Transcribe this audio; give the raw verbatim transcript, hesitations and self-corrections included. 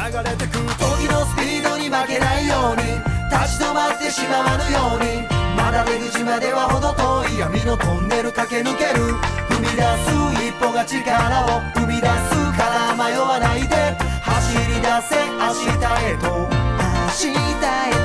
流れてく時のスピードに負けないように立ち止まってしまわぬようにまだ出口までは程遠い闇のトンネル駆け抜ける踏み出す一歩が力を生み出すから迷わないで走り出せ明日へと明日へと